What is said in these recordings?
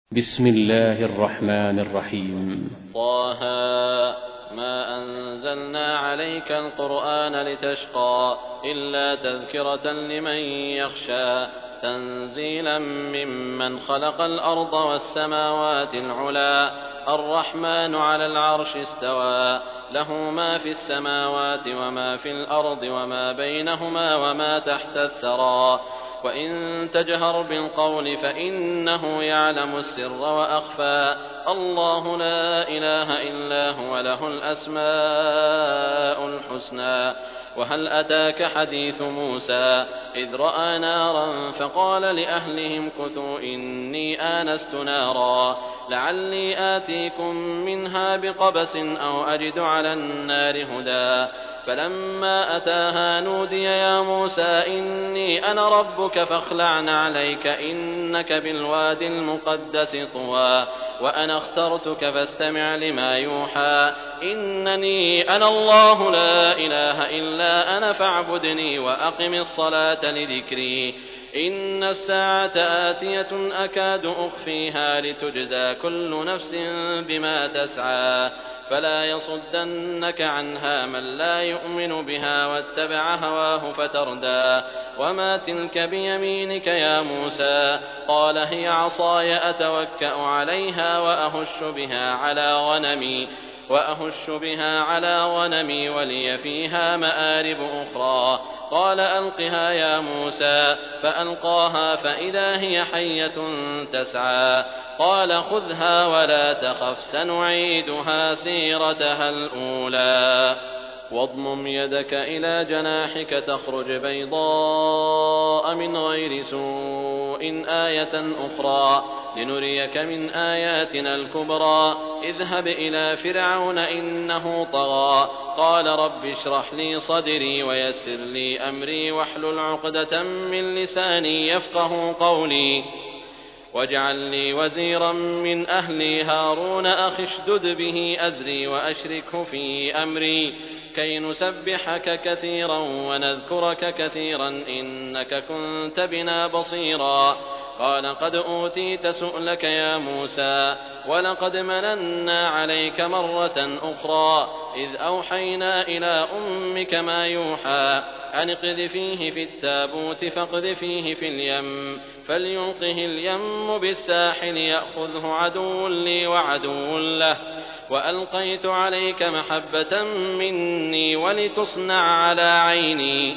بسم الله الرحمن الرحيم. طه ما أنزلنا عليك القرآن لتشقى إلا تذكرة لمن يخشى تنزيلا ممن خلق الأرض والسماوات العلى الرحمن على العرش استوى له ما في السماوات وما في الأرض وما بينهما وما تحت الثرى وإن تجهر بالقول فإنه يعلم السر وأخفى الله لا إله إلا هو له الأسماء الحسنى وهل أتاك حديث موسى إذ رأى نارا فقال لأهلهم كثوا إني آنست نارا لعلي آتيكم منها بقبس أو أجد على النار هدى فلما أتاها نودي يا موسى إني أنا ربك فاخلع نعليك إنك بالوادي المقدس طوى وأنا اخترتك فاستمع لما يوحى إنني أنا الله لا إله إلا أنا فاعبدني وأقم الصلاة لذكري إن الساعة آتية أكاد أخفيها لتجزى كل نفس بما تسعى فلا يصدنك عنها من لا يؤمن بها واتبع هواه فتردى وما تلك بيمينك يا موسى قال هي عصاي أتوكأ عليها وأهش بها على غنمي ولي فيها مآرب أخرى قال ألقها يا موسى فألقاها فإذا هي حية تسعى قال خذها ولا تخف سنعيدها سيرتها الأولى واضمم يدك إلى جناحك تخرج بيضاء من غير سوء آية أخرى لنريك من آياتنا الكبرى اذهب إلى فرعون إنه طغى قال رب اشرح لي صدري ويسر لي أمري واحلل عقدة من لساني يفقه قولي واجعل لي وزيرا من أهلي هارون أخي اشدد به أزري وأشركه في أمري كي نسبحك كثيرا ونذكرك كثيرا إنك كنت بنا بصيرا قال قد أوتيت سؤلك يا موسى ولقد مننا عليك مرة أخرى إذ أوحينا إلى أمك ما يوحى أن اقذفيه في التابوت فاقذفيه في اليم فليلقه اليم بالساحل يأخذه عدو لي وعدو له وألقيت عليك محبة مني ولتصنع على عيني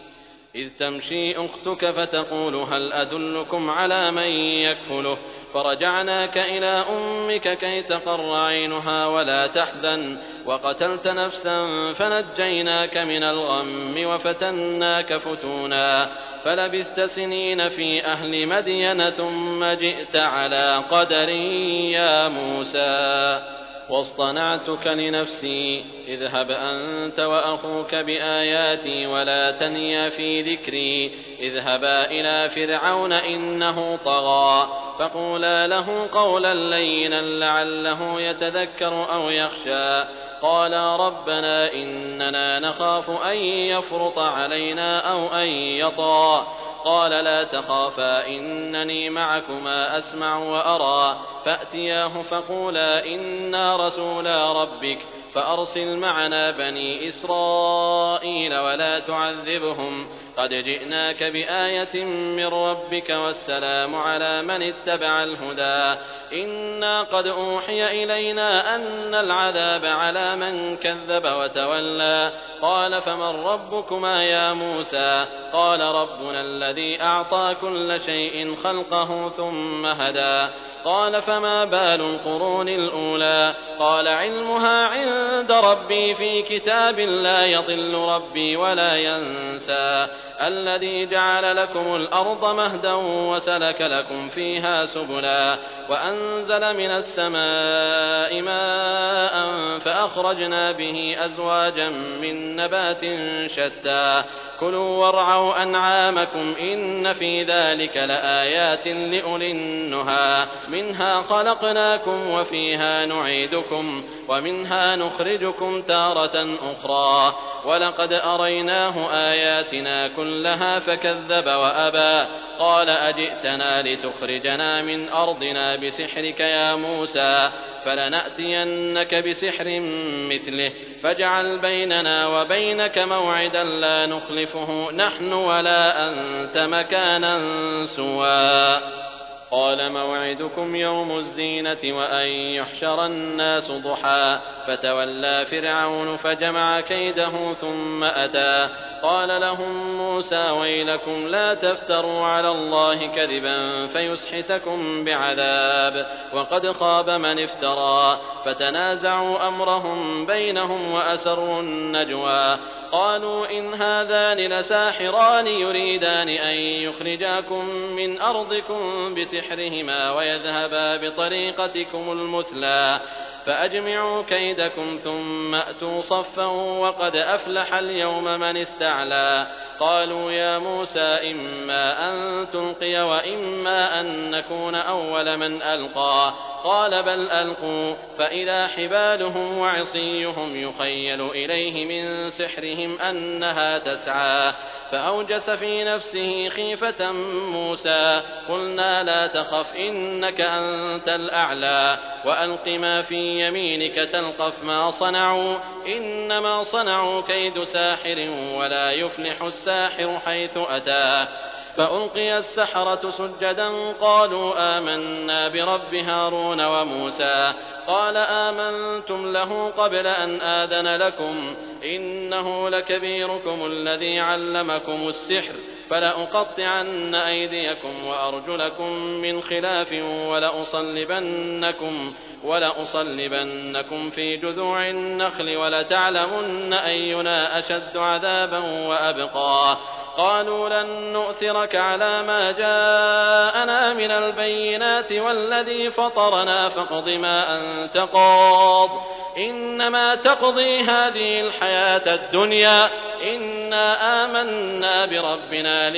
إذ تمشي أختك فتقول هل أدلكم على من يكفله فرجعناك إلى أمك كي تقر عينها ولا تحزن وقتلت نفسا فنجيناك من الغم وفتناك فتونا فلبثت سنين في أهل مدين ثم جئت على قدر يا موسى واصطنعتك لنفسي اذهب أنت وأخوك بآياتي ولا تنيا في ذكري اذهبا إلى فرعون إنه طغى فقولا له قولا لينا لعله يتذكر أو يخشى قالا ربنا إننا نخاف أن يفرط علينا أو أن يطغى قال لا تخافا إنني معكما أسمع وأرى فأتياه فقولا إنا رسولا ربك فأرسل معنا بني إسرائيل ولا تعذبهم قد جئناك بآية من ربك والسلام على من اتبع الهدى إنا قد أوحي إلينا أن العذاب على من كذب وتولى قال فمن ربكما يا موسى قال ربنا الذي أعطى كل شيء خلقه ثم هدى قال فما بال القرون الأولى قال علمها عند ربي في كتاب لا يضل ربي ولا ينسى الذي جعل لكم الأرض مهدا وسلك لكم فيها سبلا وأنزل من السماء ماء فأخرجنا به أزواجا من نبات شتى كلوا وارعوا أنعامكم إن في ذلك لآيات لأولي النهى منها خلقناكم وفيها نعيدكم ومنها نخرجكم تارة أخرى ولقد أريناه آياتنا كلها فكذب وأبى قال أجئتنا لتخرجنا من أرضنا بسحرك يا موسى فلنأتينك بسحر مثله فاجعل بيننا وبينك موعدا لا نخلفه نحن ولا أنت مكانا سوى قال موعدكم يوم الزينة وأن يحشر الناس ضحى فتولى فرعون فجمع كيده ثم أتى قال لهم موسى ويلكم لا تفتروا على الله كذبا فيسحتكم بعذاب وقد خاب من افترى فتنازعوا أمرهم بينهم وأسروا النجوى قالوا إن هذان لساحران يريدان أن يخرجاكم من أرضكم بسحرهما ويذهبا بطريقتكم المثلى فأجمعوا كيدكم ثم أتوا صفا وقد أفلح اليوم من استعلى قالوا يا موسى إما أن تلقي وإما أن نكون أول من ألقى قال بل ألقوا فإذا حبالهم وعصيهم يخيل إليه من سحرهم أنها تسعى فأوجس في نفسه خيفة موسى قلنا لا تخف إنك أنت الأعلى وألق ما في يمينك تلقف ما صنعوا إنما صنعوا كيد ساحر ولا يفلح الساحر حيث أتى فألقي السحرة سجدا قالوا آمنا برب هارون وموسى قال آمنتم له قبل أن آذن لكم إنه لكبيركم الذي علمكم السحر فلأقطعن أيديكم وأرجلكم من خلاف ولأصلبنكم في جذوع النخل ولتعلمن أينا أشد عذابا وأبقى قالوا لن نؤثرك على ما جاءنا من البينات والذي فطرنا فاقض ما أنت قاض إنما تقضي هذه الحياة الدنيا إنا آمنا بربنا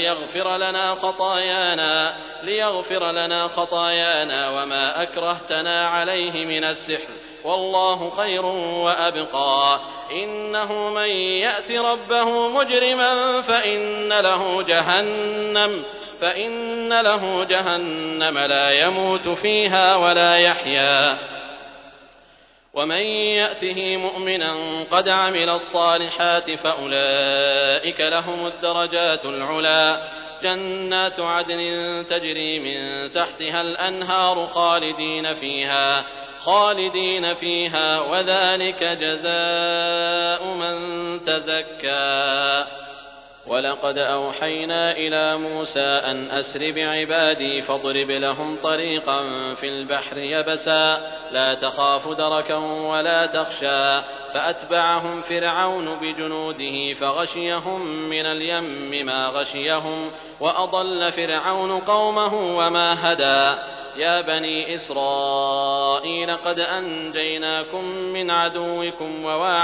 ليغفر لنا خطايانا وما أكرهتنا عليه من السحر والله خير وأبقى إنه من يأت ربه مجرما فإن له جهنم لا يموت فيها ولا يحيا ومن يأته مؤمنا قد عمل الصالحات فأولئك لهم الدرجات العلى جنات عدن تجري من تحتها الأنهار خالدين فيها وذلك جزاء من تزكى ولقد أوحينا إلى موسى أن أسر بعبادي فاضرب لهم طريقا في البحر يبسا لا تخاف دركا ولا تخشى فأتبعهم فرعون بجنوده فغشيهم من اليم ما غشيهم وأضل فرعون قومه وما هدى يا بني إسرائيل قد أنجيناكم من عدوكم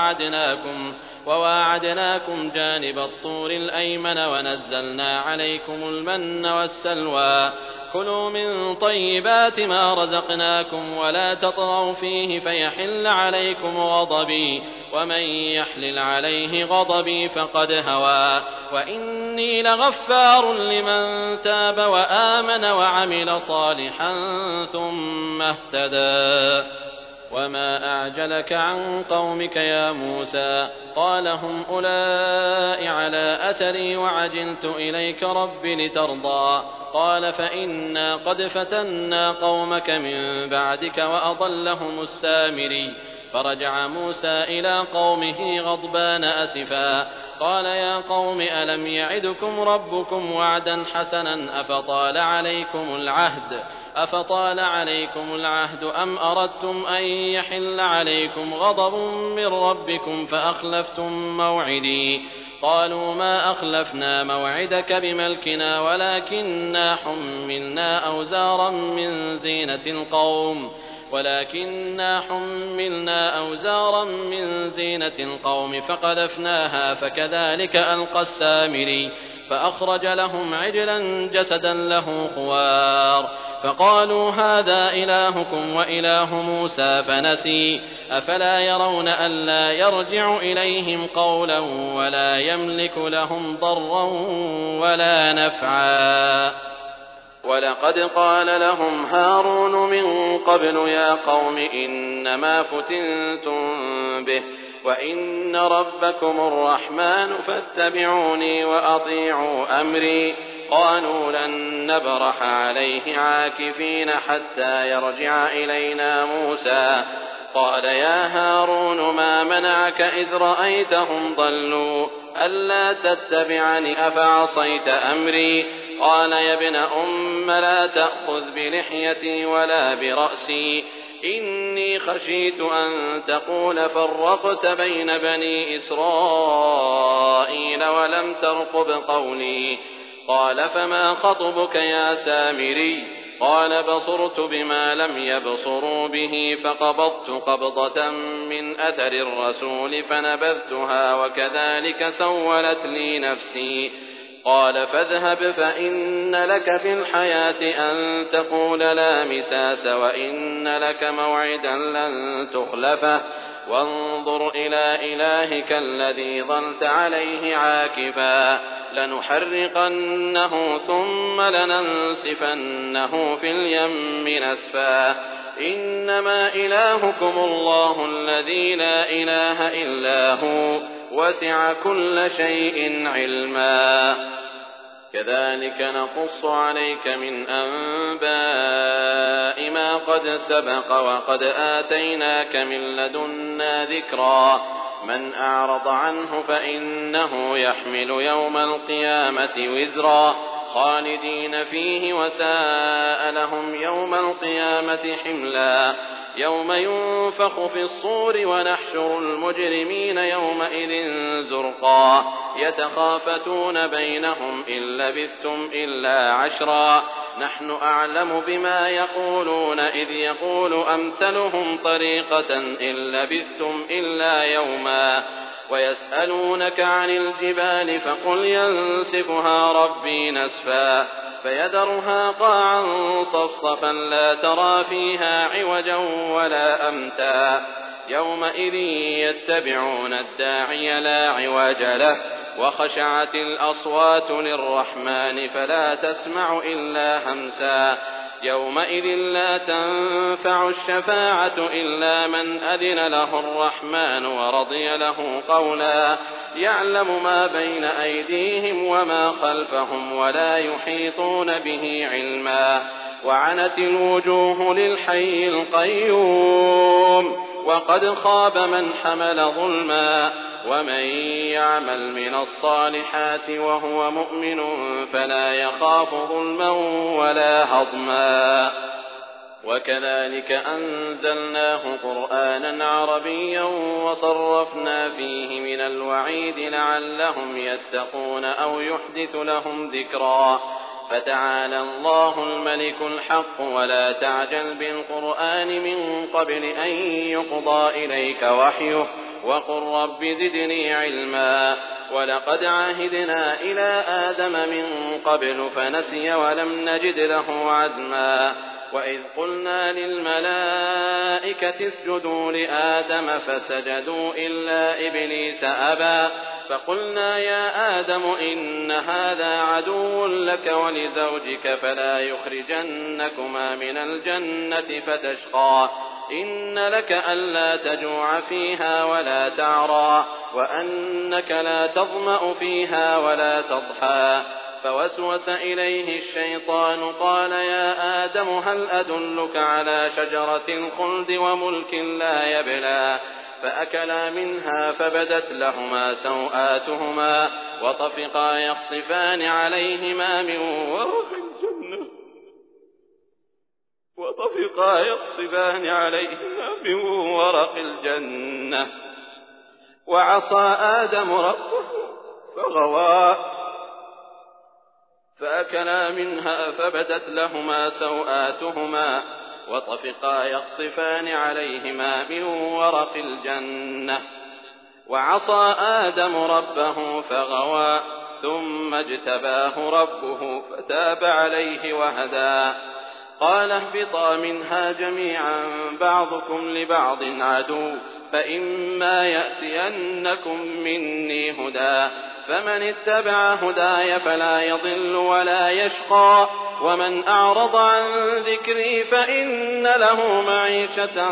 وواعدناكم جانب الطور الأيمن ونزلنا عليكم المن والسلوى كلوا من طيبات ما رزقناكم ولا تطغوا فيه فيحل عليكم غضبي ومن يحلل عليه غضبي فقد هوى وإني لغفار لمن تاب وآمن وعمل صالحا ثم اهتدى وما أعجلك عن قومك يا موسى قال هم أولئك على أثري وعجلت إليك رب لترضى قال فإنا قد فتنا قومك من بعدك وأضلهم السامري فرجع موسى إلى قومه غضبان أسفا قال يا قوم ألم يعدكم ربكم وعدا حسنا أفطال عليكم العهد أم أردتم أن يحل عليكم غضب من ربكم فأخلفتم موعدي قالوا ما أخلفنا موعدك بملكنا ولكننا حملنا أوزارا من زينة القوم ولكننا حملنا أوزارا من زينة القوم فقذفناها فكذلك ألقى السامري فأخرج لهم عجلا جسدا له خوار فقالوا هذا إلهكم وإله موسى فنسي أفلا يرون ألا يرجع إليهم قولا ولا يملك لهم ضرا ولا نفعا ولقد قال لهم هارون من قبل يا قوم إنما فتنتم به وإن ربكم الرحمن فاتبعوني وأطيعوا أمري قالوا لن نبرح عليه عاكفين حتى يرجع إلينا موسى قال يا هارون ما منعك إذ رأيتهم ضلوا ألا تتبعني أفعصيت أمري قال يا ابن أم لا تأخذ بلحيتي ولا برأسي إني خشيت أن تقول فرقت بين بني إسرائيل ولم ترقب قولي قال فما خطبك يا سامري قال بصرت بما لم يبصروا به فقبضت قبضة من أثر الرسول فنبذتها وكذلك سولت لي نفسي قال فاذهب فإن لك في الحياة أن تقول لا مساس وإن لك موعدا لن تخلفه وانظر إلى إلهك الذي ظلت عليه عاكفا لنحرقنه ثم لننسفنه في اليم نسفا إنما إلهكم الله الذي لا إله إلا هو وسع كل شيء علما كذلك نقص عليك من أنباء ما قد سبق وقد آتيناك من لدنا ذكرا من أعرض عنه فإنه يحمل يوم القيامة وزرا خالدين فيه وساء لهم يوم القيامة حملا يوم ينفخ في الصور ونحشر المجرمين يومئذ زرقا يتخافتون بينهم إن لبثتم إلا عشرا نحن أعلم بما يقولون إذ يقول أمثلهم طريقة إن لبثتم إلا يوما ويسألونك عن الجبال فقل ينسفها ربي نسفا فيذرها قاعا صفصفا لا ترى فيها عوجا ولا أمتا يومئذ يتبعون الداعي لا عوج له وخشعت الأصوات للرحمن فلا تسمع إلا همسا يومئذ لا تنفع الشفاعة إلا من أذن له الرحمن ورضي له قولا يعلم ما بين أيديهم وما خلفهم ولا يحيطون به علما وعنت الوجوه للحي القيوم وقد خاب من حمل ظلما ومن يعمل من الصالحات وهو مؤمن فلا يخاف ظلما ولا هضما وكذلك أنزلناه قرآنا عربيا وصرفنا فيه من الوعيد لعلهم يتقون أو يحدث لهم ذكرا فتعالى الله الملك الحق ولا تعجل بالقرآن من قبل أن يقضى إليك وحيه وقل رب زدني علما ولقد عهدنا إلى آدم من قبل فنسي ولم نجد له عزما وإذ قلنا للملائكة اسجدوا لآدم فسجدوا إلا إبليس أبى فقلنا يا آدم إن هذا عدو لك ولزوجك فلا يخرجنكما من الجنة فتشقى إن لك ألا تجوع فيها ولا تعرى وأنك لا تظمأ فيها ولا تضحى فوسوس إليه الشيطان قال يا آدم هل أدلك على شجرة الخلد وملك لا يبلى فأكلا منها فبدت لهما سوآتهما وطفقا يخصفان عليهما من ورق الجنة وعصى آدم ربه فغوى فأكلا منها فبدت لهما سوآتهما وطفقا يخصفان عليهما من ورق الجنة وعصى آدم ربه فغوى ثم اجتباه ربه فتاب عليه وهدى قال اهبطا منها جميعا بعضكم لبعض عدو فإما يأتينكم مني هدى فمن اتبع هداي فلا يضل ولا يشقى ومن أعرض عن ذكري فإن له معيشة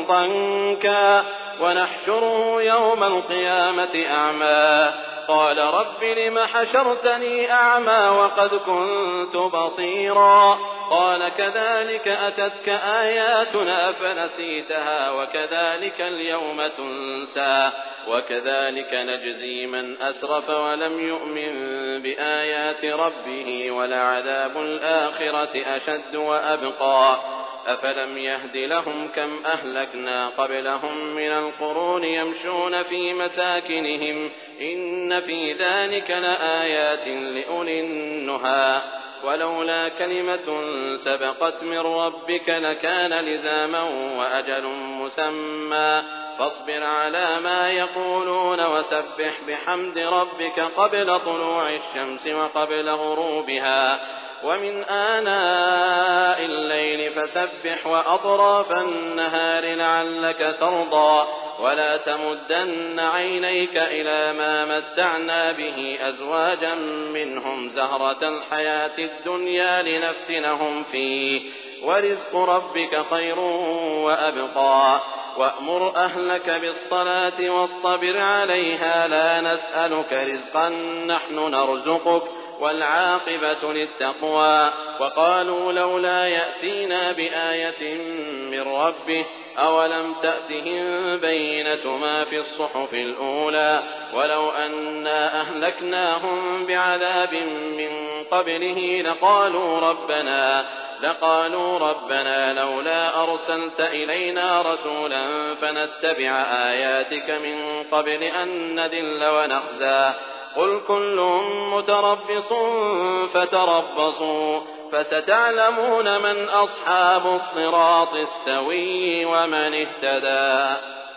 ضنكا ونحشره يوم القيامة أعمى قال رب لم حشرتني أعمى وقد كنت بصيرا قال كذلك أتتك آياتنا فنسيتها وكذلك اليوم تنسى وكذلك نجزي من أسرف ولم يؤمن بآيات ربه ولعذاب الآخرة أشد وأبقى أفلم يهد لهم كم أهلكنا قبلهم من القرون يمشون في مساكنهم إن في ذلك لآيات لأولي النهى ولولا كلمة سبقت من ربك لكان لزاما وأجل مسمى فاصبر على ما يقولون وسبح بحمد ربك قبل طلوع الشمس وقبل غروبها ومن آناء الليل فسبح وأطراف النهار لعلك ترضى ولا تمدن عينيك إلى ما متعنا به أزواجا منهم زهرة الحياة الدنيا لنفتنهم فيه ورزق ربك خير وأبقى وأمر أهلك بالصلاة واصطبر عليها لا نسألك رزقا نحن نرزقك والعاقبة للتقوى وقالوا لولا يأتينا بآية من ربه أولم تأتهم بينة ما في الصحف الأولى ولو أنا أهلكناهم بعذاب من قبله لقالوا ربنا لولا أرسلت إلينا رسولا فنتبع آياتك من قبل أن نذل ونخزى قل كل متربص فتربصوا فستعلمون من أصحاب الصراط السوي ومن اهتدى